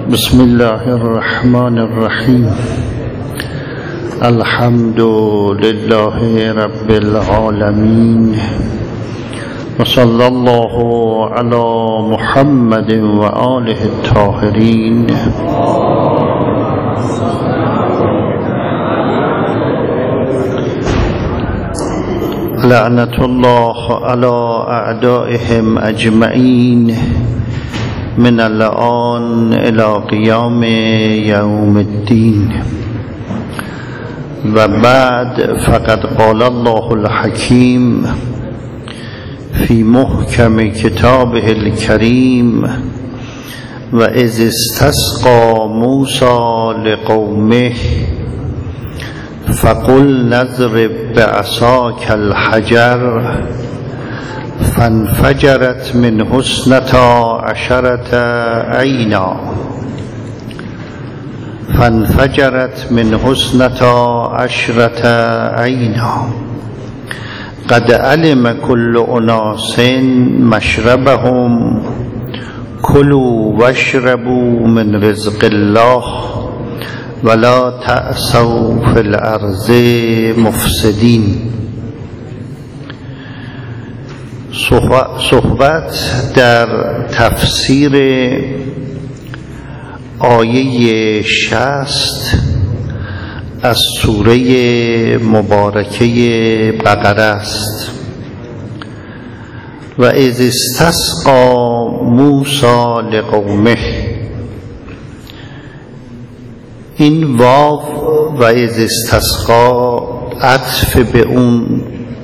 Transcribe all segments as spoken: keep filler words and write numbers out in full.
بسم الله الرحمن الرحیم. الحمد لله رب العالمین و صلی الله علی محمد و آله الطاهرین. لعنت الله علی اعدائهم اجمعین من الآن الى قیام یوم الدین. و بعد، فقد قال الله الحکیم فی محکم کتابه الکریم و اذ استسقى موسی لقومه فقل نضرب بعصاک الحجر فانفجرت منه اثنتا عشرة عینا فانفجرت منه اثنتا عشرة عینا قد علم كل أناس مشربهم كلوا واشربوا من رزق الله ولا تأسوا في الأرض مفسدين. صحبت در تفسیر آیه شصت از سوره مبارکه بقره است. و اذ استسقى موسی لقومه، این واو و اذ استسقى عطف به اون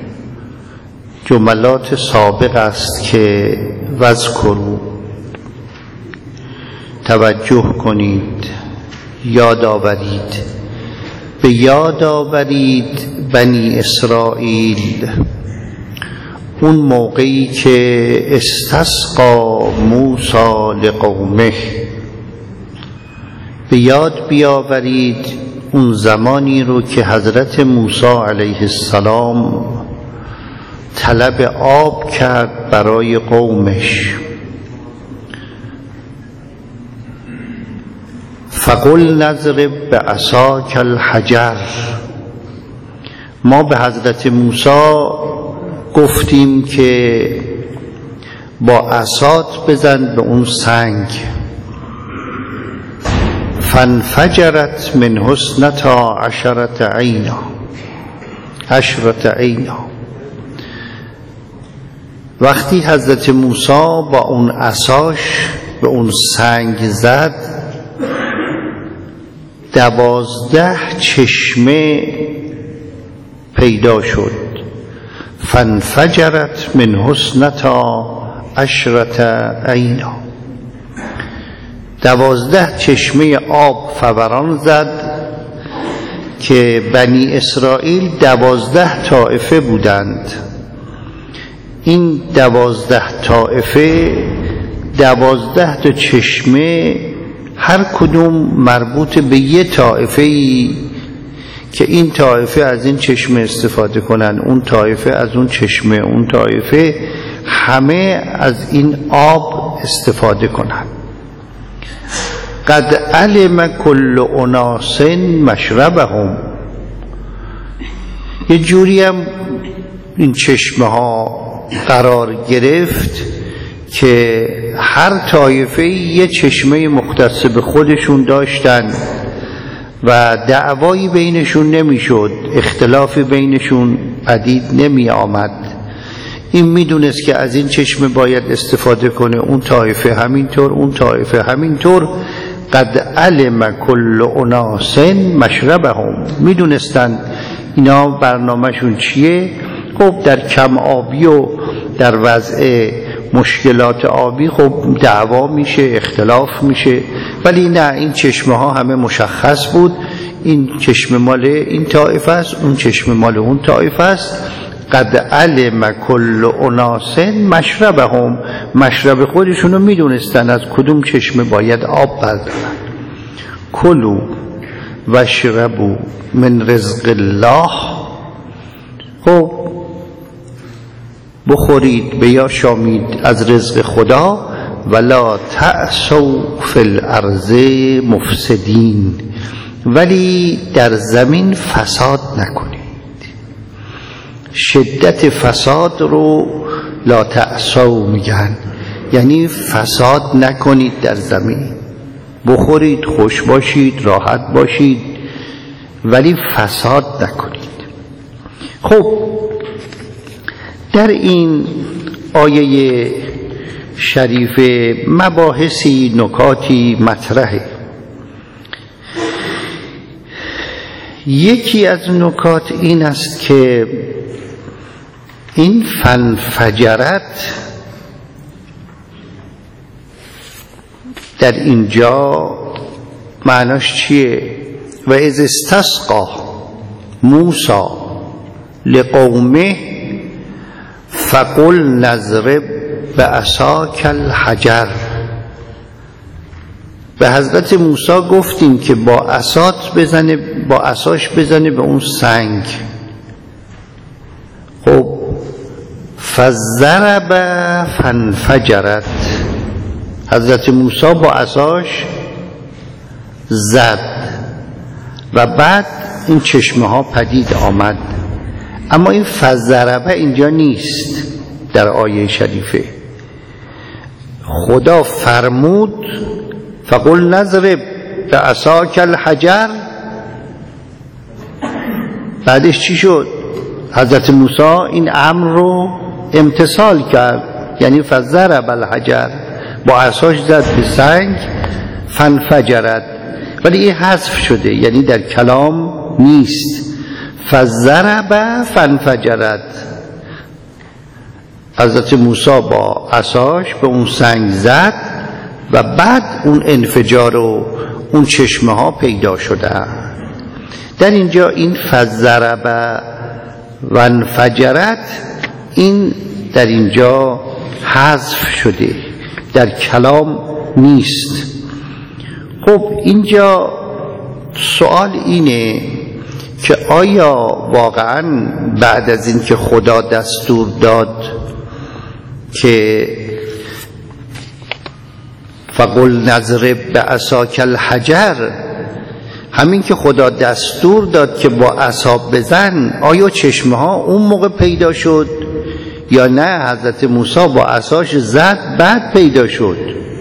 جملات سابق است که وذکروا، توجه کنید، یاد آورید، به یاد آورید بنی اسرائیل اون موقعی که استسقى موسی لقومه، به یاد بیاورید اون زمانی رو که حضرت موسی علیه السلام طلب آب کرد برای قومش. فقل نضرب بعصاک الحجر، ما به حضرت موسی گفتیم که با عصات بزن به اون سنگ. فانفجرت منه اثنتا عشرة عینا عشرة عینا وقتی حضرت موسی با اون عصاش به اون سنگ زد، دوازده چشمه پیدا شد. فانفجرت منه اثنتا عشرة عینا، دوازده چشمه آب فوران زد که بنی اسرائیل دوازده طائفه بودند. این دوازده طائفه، دوازده تا چشمه، هر کدوم مربوط به یه طائفه‌ای که این طائفه از این چشمه استفاده کنن، اون طائفه از اون چشمه، اون طائفه همه از این آب استفاده کنن. قد علم كل أناس مشربهم، یه جوری هم این چشمه ها قرار گرفت که هر طایفه یه چشمه مختص به خودشون داشتن و دعوایی بینشون نمیشد، اختلافی بینشون پدید نمی آمد. این میدونست که از این چشمه باید استفاده کنه، اون طایفه همینطور، اون طایفه همینطور. قد علم كل أناس مشربهم، میدونستن اینا برنامهشون چیه. خب در کم آبی و در وضع مشکلات آبی خب دعوا میشه، اختلاف میشه، ولی نه، این چشمه ها همه مشخص بود. این چشمه مال این طایفه است، اون چشمه مال اون طایفه است. قد علم كل أناس مشربهم، مشرب خودشونو میدونستن از کدوم چشمه باید آب بردارن. کلوا واشربوا من رزق الله، خب بخورید، بیاشامید از رزق خدا ولا تعثوا فی الارض مفسدین، ولی در زمین فساد نکنید. شدت فساد رو لا تعثوا میگن، یعنی فساد نکنید در زمین. بخورید، خوش باشید، راحت باشید، ولی فساد نکنید. خب در این آیه شریفه مباحثی، نکاتی مطرحه. یکی از نکات این است که این فانفجرت در اینجا معناش چیه؟ و اذ استسقى موسی لقومه فقل نضرب بعصاک الحجر. به حضرت موسی گفتیم که با عصات بزنه، با عصاش بزنه به اون سنگ. خب فضرب فانفجرت، حضرت موسی با عصاش زد و بعد این چشمه ها پدید آمد. اما این فضربه اینجا نیست در آیه شریفه. خدا فرمود فقل نضرب بعصاک الحجر، بعدش چی شد؟ حضرت موسی این امر رو امتثال کرد، یعنی فضرب الحجر، با عصاش زد به سنگ فانفجرت، ولی این حذف شده، یعنی در کلام نیست. فضرب فانفجرت، حضرت موسی با عصاش به اون سنگ زد و بعد اون انفجار و اون چشمه ها پیدا شده. در اینجا این فضرب و انفجرت این در اینجا حذف شده، در کلام نیست. خب اینجا سوال اینه که آیا واقعا بعد از این که خدا دستور داد که فقل نضرب بعصاک الحجر، همین که خدا دستور داد که با عصا بزن، آیا چشمه ها اون موقع پیدا شد یا نه حضرت موسی با عصاش زد بعد پیدا شد؟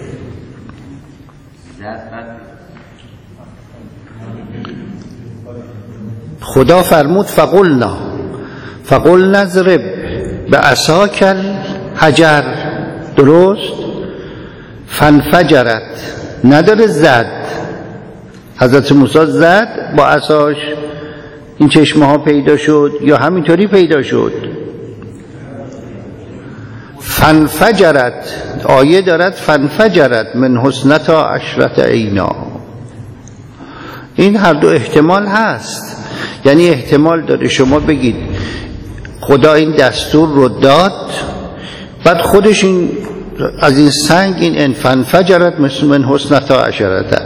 خدا فرمود فقلنا فقل نضرب بعصاک الحجر، درست؟ فانفجرت نداره زد، حضرت موسی زد با عصاش این چشمه ها پیدا شد یا همینطوری پیدا شد؟ فانفجرت، آیه دارد فانفجرت من حسنتا عشرت عینا. این هر دو احتمال هست، یعنی احتمال داره شما بگید خدا این دستور رو داد، بعد خودش این از این سنگ این انفجرت مثل من حسنتا عشرت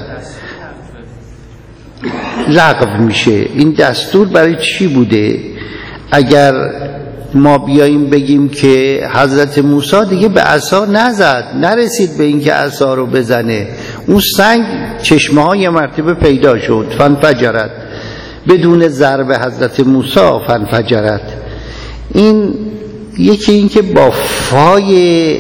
لغو میشه. این دستور برای چی بوده؟ اگر ما بیاییم بگیم که حضرت موسی دیگه به عصا نزد، نرسید به این که عصا رو بزنه، اون سنگ چشمه ها یه مرتبه پیدا شد فانفجرت بدون ضرب حضرت موسی فانفجرت. این یکی این که با فای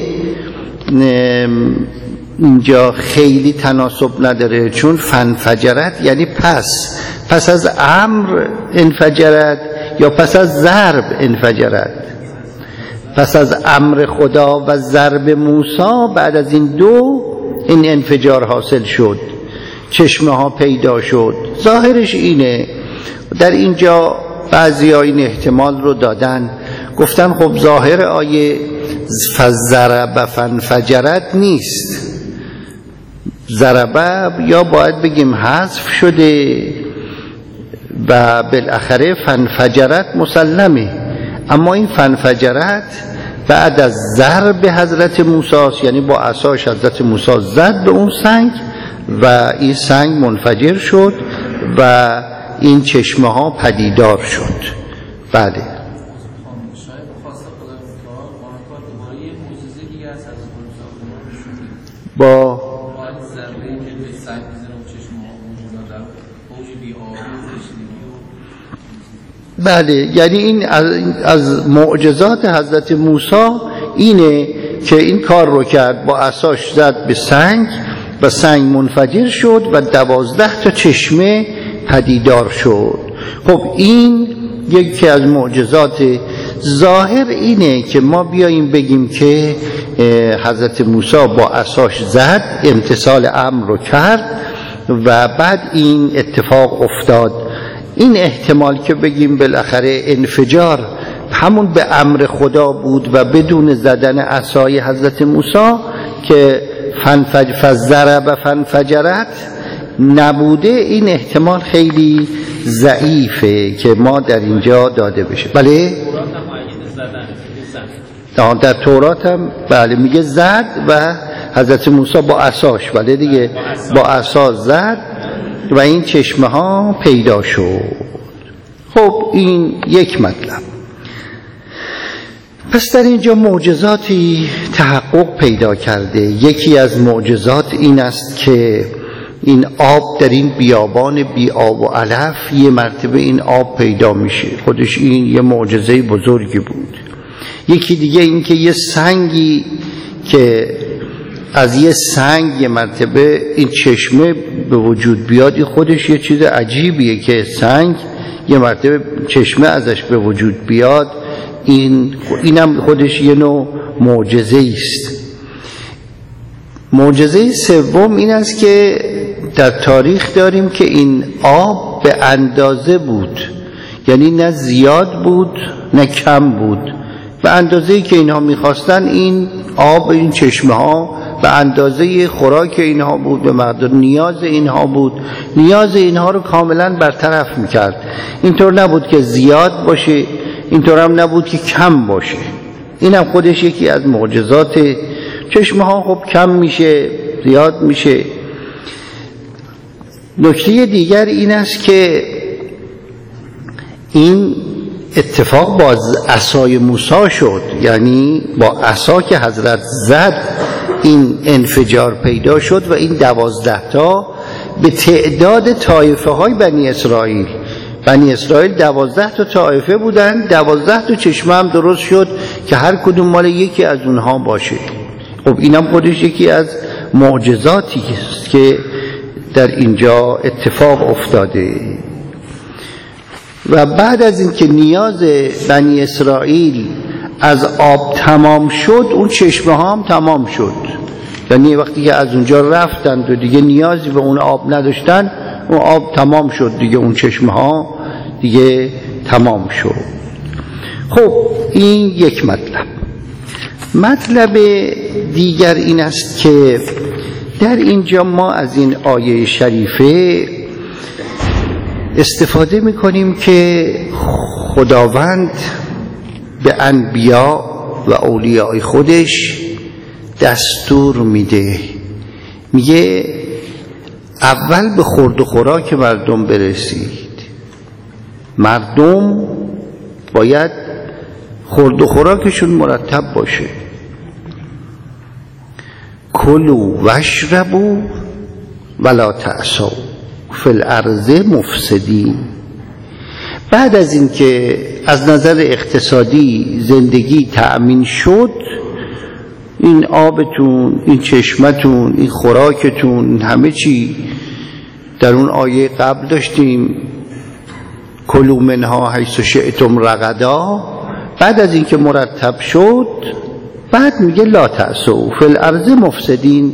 اینجا خیلی تناسب نداره، چون فانفجرت یعنی پس پس از امر انفجرت یا پس از ضرب انفجرت. پس از امر خدا و ضرب موسی بعد از این دو این انفجار حاصل شد، چشمه ها پیدا شد. ظاهرش اینه. در اینجا بعضی ها این احتمال رو دادن، گفتن خب ظاهر آیه فضرب فانفجرت نیست، ضربه یا باید بگیم حذف شده و بالاخره فانفجرت مسلمه. اما این فانفجرت بعد از ضرب حضرت موسی، یعنی با عصاش حضرت موسی زد به اون سنگ و این سنگ منفجر شد و این چشمه ها پدیدار شد. بله. با بله، یعنی این از معجزات حضرت موسی اینه که این کار رو کرد، با عصاش زد به سنگ و سنگ منفجر شد و دوازده تا چشمه پدیدار شد. خب این یکی از معجزات. ظاهر اینه که ما بیاییم بگیم که حضرت موسی با عصاش زد، امتثال امر رو کرد و بعد این اتفاق افتاد. این احتمال که بگیم بالاخره انفجار همون به امر خدا بود و بدون زدن عصای حضرت موسی که فنفج فضرب فنفجرت نبوده، این احتمال خیلی ضعیفه که ما در اینجا داده بشه. بله در تورات هم بله میگه زد و حضرت موسی با عصاش، بله دیگه، با عصا زد و این چشمه ها پیدا شد. خب این یک مطلب. پس در اینجا معجزاتی تحقق پیدا کرده. یکی از معجزات این است که این آب در این بیابان بی آب و علف یه مرتبه این آب پیدا میشه، خودش این یه معجزه بزرگی بود. یکی دیگه این که یه سنگی که از یه سنگ یه مرتبه این چشمه به وجود بیاد، این خودش یه چیز عجیبیه که سنگ یه مرتبه چشمه ازش به وجود بیاد. این اینم خودش یه نوع معجزه است. معجزه سوم این است که در تاریخ داریم که این آب به اندازه بود، یعنی نه زیاد بود نه کم بود، به اندازه‌ای که اینها می‌خواستن. این آب این چشمه ها به اندازه خوراک اینها بود، به مقدار نیاز اینها بود، نیاز اینها رو کاملا برطرف میکرد. اینطور نبود که زیاد باشه، اینطور هم نبود که کم باشه. اینم خودش یکی از معجزات. چشمه ها خب کم میشه، زیاد میشه. نکته دیگر این است که این اتفاق با عصای موسی شد، یعنی با عصا که حضرت زد این انفجار پیدا شد و این دوازده تا به تعداد طایفه های بنی اسرائیل. بنی اسرائیل دوازده تا طایفه بودن، دوازده تا چشمه هم درست شد که هر کدوم مال یکی از اونها باشه. خب اینم خودش یکی از معجزاتی است که در اینجا اتفاق افتاده. و بعد از این که نیاز بنی اسرائیل از آب تمام شد، اون چشمه ها هم تمام شد. یعنی وقتی که از اونجا رفتند و دیگه نیازی به اون آب نداشتن، اون آب تمام شد دیگه، اون چشمه ها دیگه تمام شد. خب این یک مطلب. مطلب دیگر این است که در اینجا ما از این آیه شریفه استفاده میکنیم که خداوند به انبیا و اولیاء خودش دستور میده، میگه اول به خورد و خوراک مردم برسید. مردم باید خورد و خوراکشون مرتب باشه. کلوا واشربوا ولا تعثوا فی الارض مفسدین. بعد از این که از نظر اقتصادی زندگی تأمین شد، این آبتون، این چشمتون، این خوراکتون، همه چی در اون آیه قبل داشتیم، کلوا منها حیث شئتم رغدا. بعد از این که مرتب شد، بعد میگه لا تعثوا فی الارض مفسدین.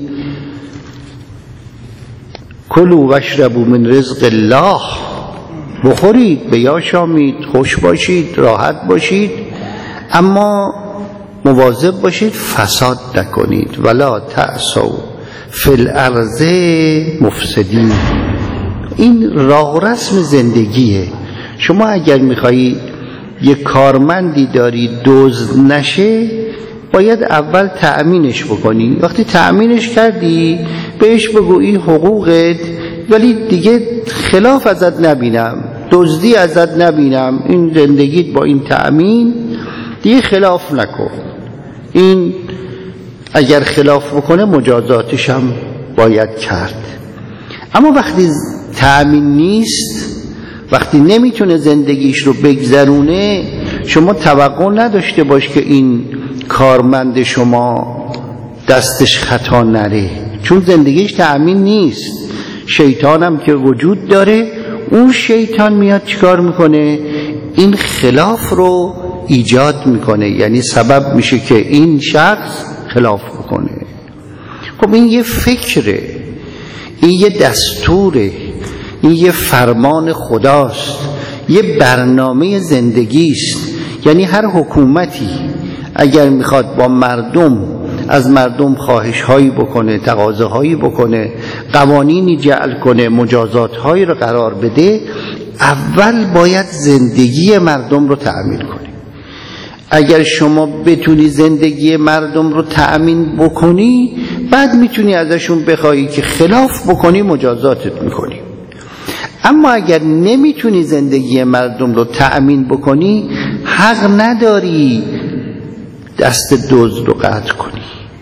کلوا واشربوا من رزق الله. بخورید، بیاشامید، خوش باشید، راحت باشید، اما مواظب باشید فساد نکنید. ولا تعثوا فی الارض مفسدین. این راه و رسم زندگیه. شما اگر میخوایی یک کارمندی داری دزد نشه، باید اول تأمینش بکنی. وقتی تأمینش کردی بهش بگو این حقوقت، ولی دیگه خلاف ازت نبینم، دزدی ازت نبینم، این زندگیت با این تأمین دیگه خلاف نکن. این اگر خلاف بکنه مجازاتش هم باید کرد. اما وقتی تأمین نیست، وقتی نمیتونه زندگیش رو بگذرونه، شما توقع نداشته باش که این کارمند شما دستش خطا نره، چون زندگیش تأمین نیست. شیطان هم که وجود داره، اون شیطان میاد چیکار میکنه؟ این خلاف رو ایجاد میکنه، یعنی سبب میشه که این شخص خلاف بکنه. خب این یه فکره، این یه دستوره، این یه فرمان خداست، یه برنامه زندگیست. یعنی هر حکومتی اگر میخواد با مردم، از مردم خواهش هایی بکنه، تقاضاهایی بکنه، قوانینی جعل کنه، مجازات هایی رو قرار بده، اول باید زندگی مردم رو تأمین کنه. اگر شما بتونی زندگی مردم رو تأمین بکنی، بعد میتونی ازشون بخوایی که خلاف بکنی، مجازاتت میکنی. اما اگر نمیتونی زندگی مردم رو تأمین بکنی، حق نداری دست دزد رو قطع کنی،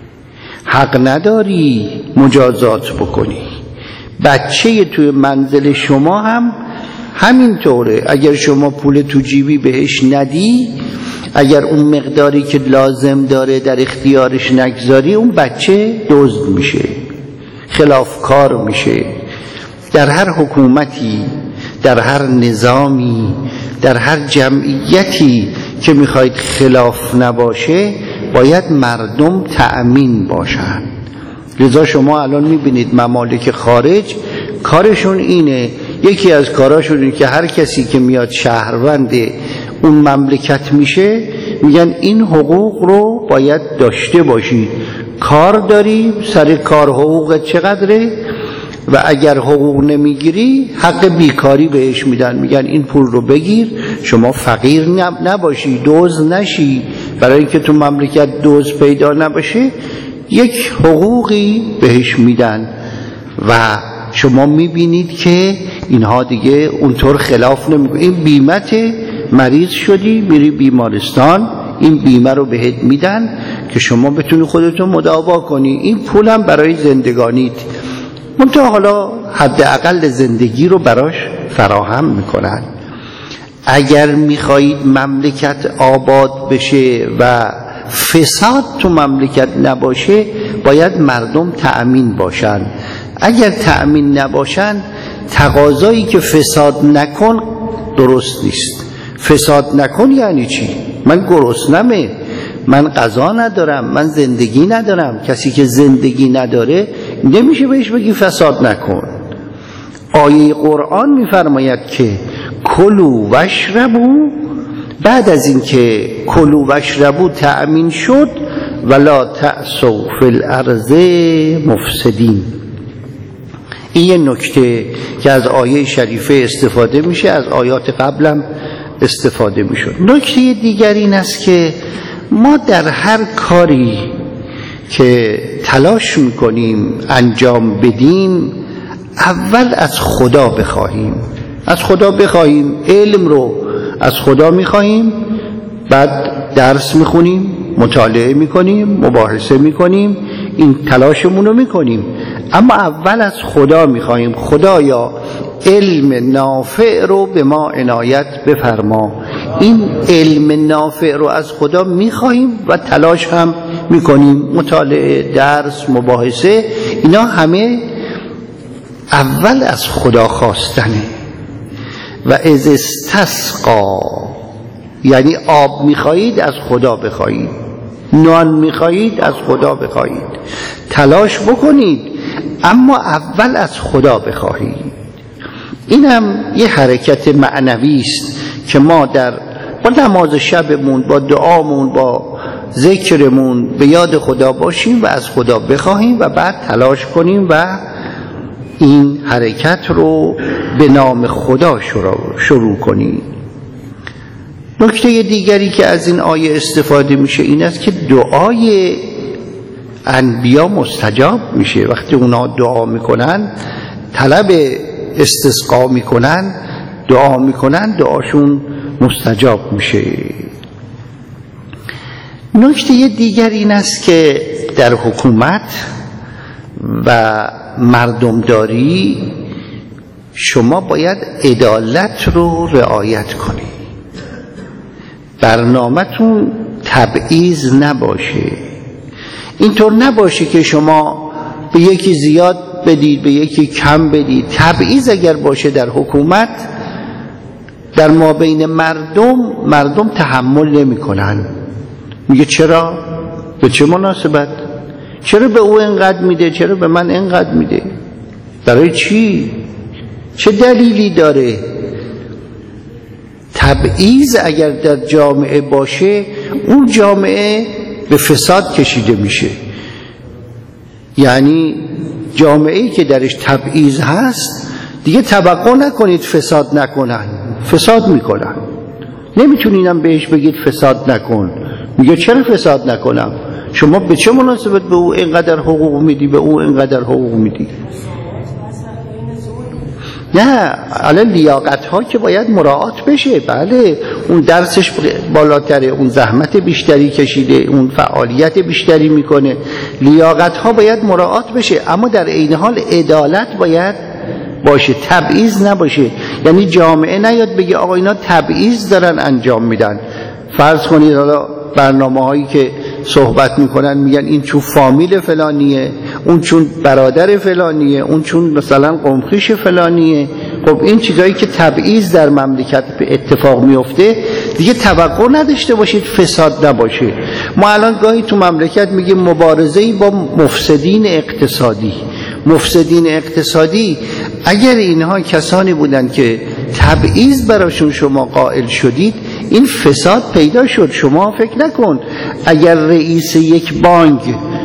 حق نداری مجازات بکنی. بچه توی منزل شما هم همینطوره. اگر شما پول تو جیبی بهش ندی، اگر اون مقداری که لازم داره در اختیارش نگذاری، اون بچه دزد میشه، خلافکار میشه. در هر حکومتی، در هر نظامی، در هر جمعیتی که میخواید خلاف نباشه، باید مردم تأمین باشن. لذا شما الان میبینید ممالک خارج کارشون اینه، یکی از کاراشون اینه که هر کسی که میاد شهروند اون مملکت میشه، میگن این حقوق رو باید داشته باشید. کار داری، سر کار حقوق چقدره؟ و اگر حقوق نمیگیری حق بیکاری بهش میدن، میگن این پول رو بگیر، شما فقیر نباشی، دزد نشی. برای اینکه تو مملکت دزد پیدا نباشه، یک حقوقی بهش میدن. و شما میبینید که اینها دیگه اونطور خلاف نمیکنه. این بیمت، مریض شدی میری بیمارستان، این بیمه رو بهت میدن که شما بتونی خودتون مداوا کنی. این پولم برای زندگانیت، منتها حالا حداقل زندگی رو براش فراهم میکنن. اگر میخواهید مملکت آباد بشه و فساد تو مملکت نباشه، باید مردم تأمین باشن. اگر تأمین نباشن، تقاضایی که فساد نکن درست نیست. فساد نکن یعنی چی؟ من گرسنمه، من غذا ندارم، من زندگی ندارم. کسی که زندگی نداره نمیشه بهش بگی فساد نکن. آیه قرآن میفرماید که کلوا واشربوا، بعد از این که کلوا واشربوا تأمین شد، ولا تعثوا فی الارض مفسدین. این یه نکته که از آیه شریفه استفاده میشه، از آیات قبلم استفاده میشد. نکته دیگر این است که ما در هر کاری که تلاش میکنیم انجام بدیم، اول از خدا بخواهیم. از خدا بخواهیم، علم رو از خدا میخواهیم، بعد درس میخونیم، مطالعه میکنیم، مباحثه میکنیم، این تلاشمون رو میکنیم. اما اول از خدا میخواهیم، خدایا علم نافع رو به ما عنایت بفرما. این علم نافع رو از خدا میخواهیم و تلاش هم میکنیم، مطالعه، درس، مباحثه، اینا همه اول از خدا خواستنه. و اذ استسقا، یعنی آب میخواهید از خدا بخواهید، نان میخواهید از خدا بخواهید، تلاش بکنید، اما اول از خدا بخواهید. این هم یه حرکت معنوی است که ما در با نماز شبمون، با دعامون، با ذکرمون به یاد خدا باشیم و از خدا بخواهیم و بعد تلاش کنیم و این حرکت رو به نام خدا شروع کنیم. نکته دیگری که از این آیه استفاده میشه این است که دعای انبیا مستجاب میشه. وقتی اونا دعا میکنن، طلب استسقا میکنن، دعا میکنن، دعاشون مستجاب میشه. نکته دیگر این است که در حکومت و مردمداری شما باید عدالت رو رعایت کنید. برنامه‌تون تبعیض نباشه. اینطور نباشه که شما به یکی زیاد بدید به یکی کم بدید. تبعیض اگر باشه در حکومت، در مابین مردم، مردم تحمل نمی کنن. میگه چرا؟ به چه مناسبت؟ چرا به او اینقدر میده؟ چرا به من اینقدر میده؟ برای چی؟ چه دلیلی داره؟ تبعیض اگر در جامعه باشه، اون جامعه به فساد کشیده میشه. یعنی جامعه‌ای که درش تبعیض هست دیگه توقع نکنید فساد نکنن، فساد میکنن. نمیتونینم بهش بگید فساد نکن. میگه چرا فساد نکنم؟ شما به چه مناسبت به او اینقدر حقوق میدی، به او اینقدر حقوق میدی؟ نه، الان لیاقت ها که باید مراعات بشه. بله، اون درسش بالاتره، اون زحمت بیشتری کشیده، اون فعالیت بیشتری میکنه، لیاقت ها باید مراعات بشه، اما در عین حال عدالت باید باشه، تبعیض نباشه. یعنی جامعه نیاد بگه آقا اینا تبعیض دارن انجام میدن. فرض کنید حالا برنامه هایی که صحبت میکنن میگن این چون فامیل فلانیه، اون چون برادر فلانیه، اون چون مثلا قومخیش فلانیه. خب این چیزایی که تبعیض در مملکت به اتفاق میفته دیگه توقع نداشته باشید فساد نباشه. ما الان گاهی تو مملکت میگیم مبارزه‌ای با مفسدین اقتصادی. مفسدین اقتصادی اگر اینها کسانی بودن که تبعیض براشون شما قائل شدید، این فساد پیدا شد. شما فکر نکن اگر رئیس یک بانک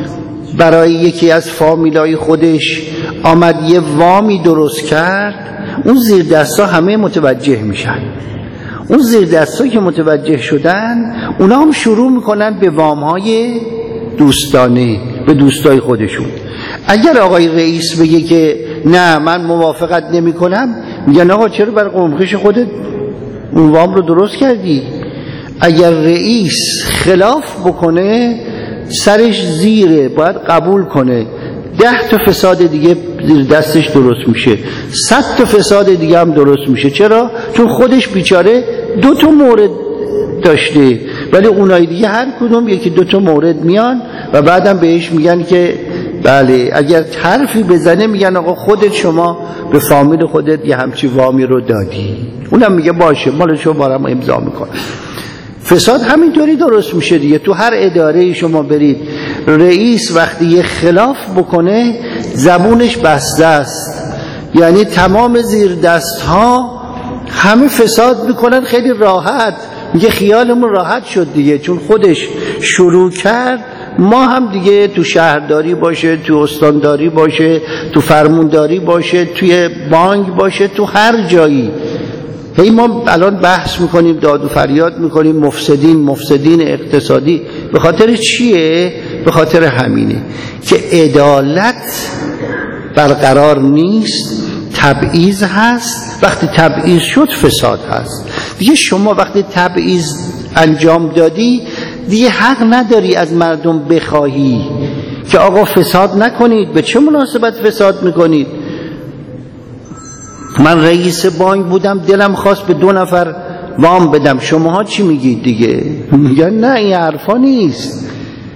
برای یکی از فامیلای خودش آمد یه وامی درست کرد، اون زیر دستا همه متوجه میشن. اون زیر دستا که متوجه شدن، اونا هم شروع میکنن به وامهای دوستانه به دوستای خودشون. اگر آقای رئیس بگه که نه من موافقت نمی کنم، میگن آقا چرا برای قومخیش خودت اون وام رو درست کردی؟ اگر رئیس خلاف بکنه سرش زیره، باید قبول کنه. ده تا فساد دیگه دستش درست میشه، صد تا فساد دیگه هم درست میشه. چرا؟ چون خودش بیچاره دو تا مورد داشته، ولی اونای دیگه هر کدوم یکی دو تا مورد میان و بعدم بهش میگن که بله اگر حرفی بزنه میگن آقا خودت شما به فامیل خودت یه همچی وامی رو دادی. اونم میگه باشه مال شما رو امضا میکنه. فساد همینطوری درست میشه دیگه. تو هر اداره شما برید، رئیس وقتی یه خلاف بکنه زبونش بسته است، یعنی تمام زیر دست ها همه فساد میکنن خیلی راحت. میگه خیالمون راحت شد دیگه، چون خودش شروع کرد. ما هم دیگه تو شهرداری باشه، تو استانداری باشه، تو فرمانداری باشه، توی بانک باشه، تو هر جایی هی ما الان بحث میکنیم، داد و فریاد میکنیم مفسدین مفسدین اقتصادی. به خاطر چیه؟ به خاطر همینه که عدالت برقرار نیست، تبعیض هست. وقتی تبعیض شد فساد هست دیگه. شما وقتی تبعیض انجام دادی دیگه حق نداری از مردم بخواهی که آقا فساد نکنید. به چه مناسبت فساد میکنید؟ من رئیس بانک بودم دلم خواست به دو نفر وام بدم، شماها چی میگید دیگه؟ میگن نه این حرفا نیست.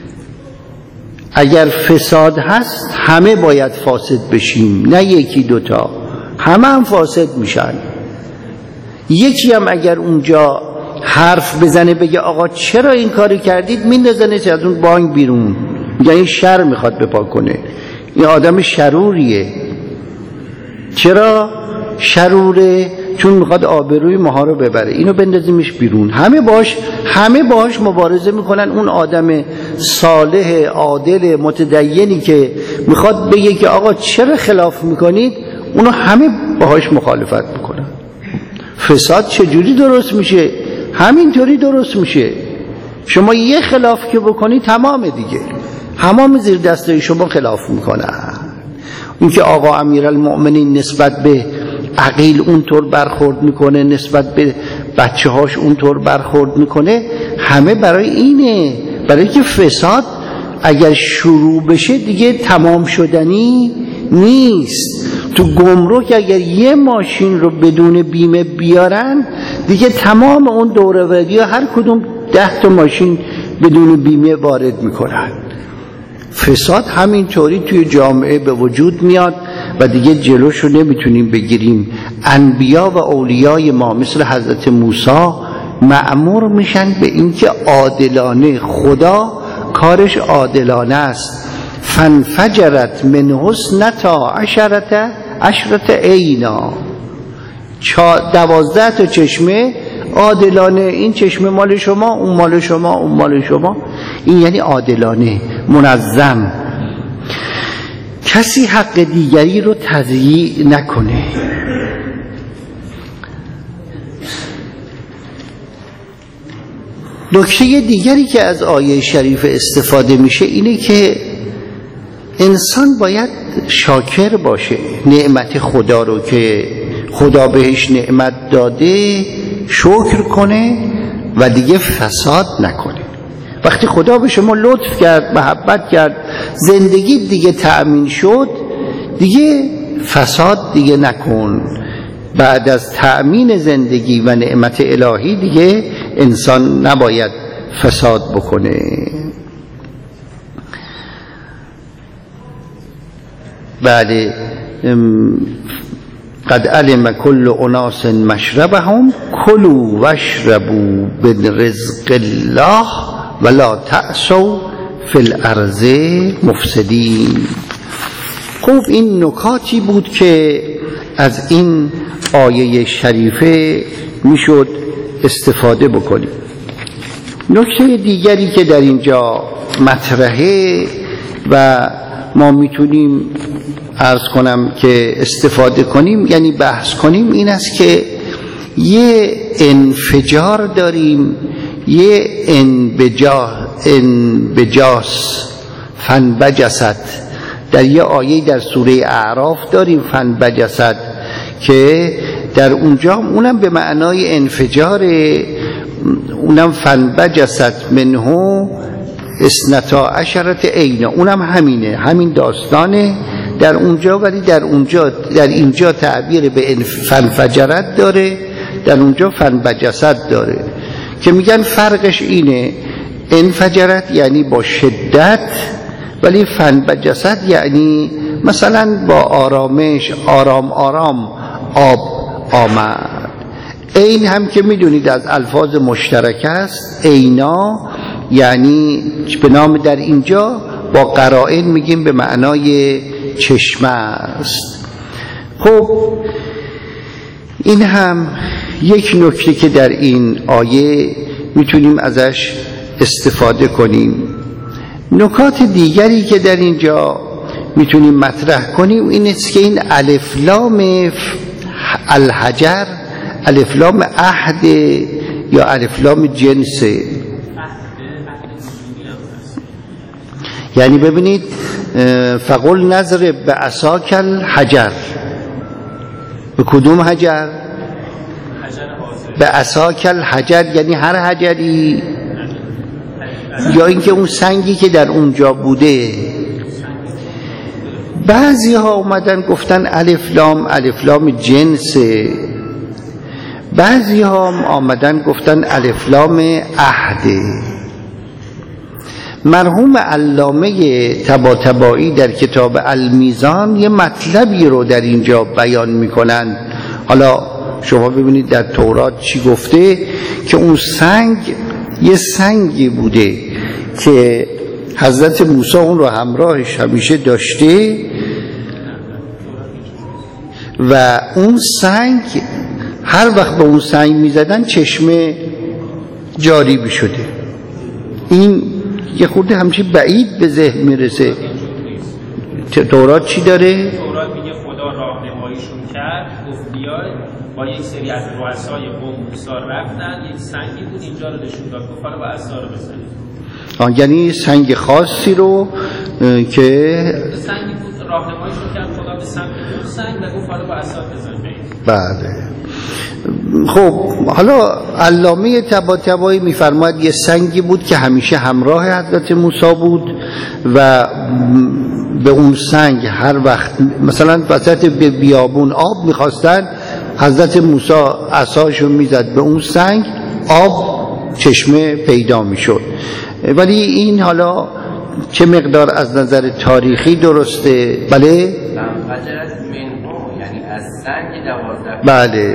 اگر فساد هست همه باید فاسد بشیم، نه یکی دوتا، همه هم فاسد میشن. یکی هم اگر اونجا حرف بزنه بگه آقا چرا این کاری کردید، میندازنش از اون بانک بیرون، میگه این شر میخواد بپا کنه، این آدم شروریه. چرا شروره؟ چون میخواد آبروی ماها رو ببره، اینو بندازیمش بیرون. همه باش همه باش مبارزه میکنن. اون آدم صالح عادل متدینی که میخواد بگه که آقا چرا خلاف میکنید، اونو همه باهاش مخالفت میکنن. فساد چجوری درست میشه؟ همینطوری درست میشه. شما یه خلاف که بکنی تمام دیگه، همه زیر دستای شما خلاف میکنن. این که آقا امیرالمؤمنین نسبت به عقیل اونطور برخورد میکنه، نسبت به بچه هاش اونطور برخورد میکنه، همه برای اینه، برای که فساد اگر شروع بشه دیگه تمام شدنی نیست. تو گمرک اگر یه ماشین رو بدون بیمه بیارن دیگه تمام اون دوره‌وری ها هر کدوم ده تا ماشین بدون بیمه وارد میکنن. فساد همینطوری توی جامعه به وجود میاد و دیگه جلوشو نمیتونیم بگیریم. انبیا و اولیای ما مثل حضرت موسی مأمور میشن به اینکه عادلانه، خدا کارش عادلانه است. فانفجرت من حسنتا عشرت عشرت عینا، دوازده تا چشمه عادلانه، این چشمه مال شما، اون مال شما، اون مال شما. این یعنی عادلانه، منظم. کسی حق دیگری رو تضییع نکنه. نکته دیگری که از آیه شریف استفاده میشه اینه که انسان باید شاکر باشه نعمت خدا رو که خدا بهش نعمت داده، شکر کنه و دیگه فساد نکنه. وقتی خدا به شما لطف کرد، محبت کرد، زندگی دیگه تأمین شد، دیگه فساد دیگه نکن. بعد از تأمین زندگی و نعمت الهی دیگه انسان نباید فساد بکنه. بله، قد علم كل اناس مشربهم كلوا واشربوا من رزق الله ولا تعثوا في الارض مفسدين. خب این نکاتی بود که از این آیه شریفه میشد استفاده بکنیم. نکته دیگری که در اینجا مطرحه و ما میتونیم عرض کنم که استفاده کنیم، یعنی بحث کنیم، این است که یه انفجار داریم، یه انبجاس انبجاس فنبجست در یه آیه در سوره اعراف داریم، فنبجست، که در اونجا اونم به معنای انفجار، اونم فنبجست منه اثنتا عشرت عینا، اونم همینه، همین داستانه در اونجا، ولی در اونجا در اینجا تعبیر به فنفجرت داره، در اونجا فنبجست داره، که میگن فرقش اینه، انفجرت یعنی با شدت، ولی فنبجست یعنی مثلا با آرامش، آرام آرام آب آمد. عین هم که میدونید از الفاظ مشترک است، عینا یعنی به نام در اینجا با قرائن میگیم به معنای چشمه است. خب این هم یک نکته که در این آیه میتونیم ازش استفاده کنیم. نکات دیگری که در اینجا میتونیم مطرح کنیم این است که این الف لام الحجر الف لام عهد یا الف لام جنسه. یعنی ببینید فقل نضرب بعصاک الحجر، به کدوم حجر؟ بعصاک الحجر یعنی هر حجری، یا اینکه اون سنگی که در اونجا بوده. بعضی ها اومدن گفتن الف لام الف لام جنسه، بعضی ها آمدن گفتن الف لام عهده. مرحوم علامه طباطبایی در کتاب المیزان یه مطلبی رو در اینجا بیان میکنن. حالا شما ببینید در تورات چی گفته، که اون سنگ یه سنگی بوده که حضرت موسی اون رو همراهش همیشه داشته و اون سنگ هر وقت به اون سنگ میزدن چشمه جاری بشده. این یه خورده همچی بعید به ذهن میرسه. تورات چی داره؟ تورات میگه خدا راهنماییشون کرد، گفت بیاید، با یک سری از رؤسای قوم موسی رفتن، یک سنگی بود اینجا رو نشون داد، گفت حالا با عصا رو بزنید. یعنی سنگ خاصی رو که سنگی بود راهنماییشون کرد خدا به سمت اون سنگ و گفت حالا با عصا بزنید. بله. خب حالا علامه طباطبایی میفرماید یه سنگی بود که همیشه همراه حضرت موسی بود و به اون سنگ هر وقت مثلا وسط به بیابون آب میخواستن، حضرت موسی عصاشو میزد به اون سنگ، آب چشمه پیدا میشد. ولی این حالا چه مقدار از نظر تاریخی درسته؟ بله یعنی از سنگ دوازده. بله.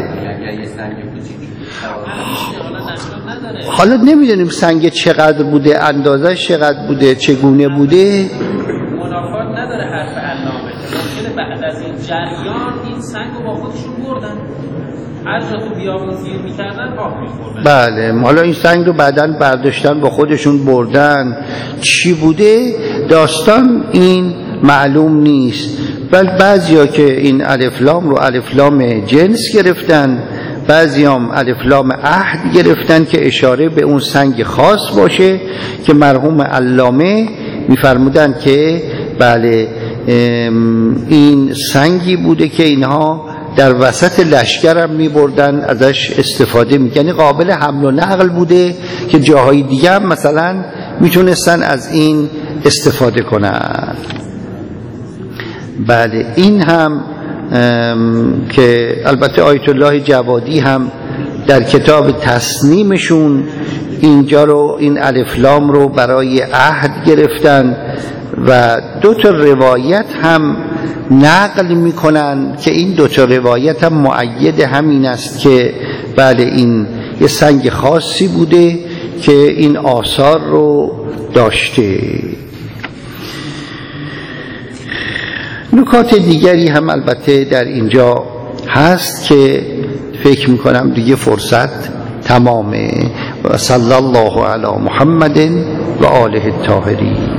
حالا نمیدونیم سنگ چقدر بوده، اندازش چقدر بوده، چگونه بوده. منافات نداره حرف علامه. ممکنه بعد از این جریان این سنگ رو با خودشون بردن، هر جا تو بیابون گیر میکردن آب میخوردن. بله، حالا این سنگ رو بعداً برداشتن با خودشون بردن، چی بوده داستان این معلوم نیست. بل بعضیا که این الف لام رو الف لام جنس گرفتن، بعضیام الف لام عهد گرفتن که اشاره به اون سنگ خاص باشه که مرحوم علامه میفرمودن که بله این سنگی بوده که اینها در وسط لشکرم می بردن ازش استفاده می، یعنی قابل حمل و نقل بوده که جاهای دیگه هم مثلا میتونستن از این استفاده کنن. بله این هم که البته آیت الله جوادی هم در کتاب تصنیمشون اینجا رو این الف لام رو برای عهد گرفتن و دو تا روایت هم نقل میکنن که این دو تا روایت هم مؤید همین است که بله این یه سنگ خاصی بوده که این آثار رو داشته. نکات دیگری هم البته در اینجا هست که فکر میکنم دیگه فرصت تمامه. و صلی الله علی محمد و آله الطاهرین.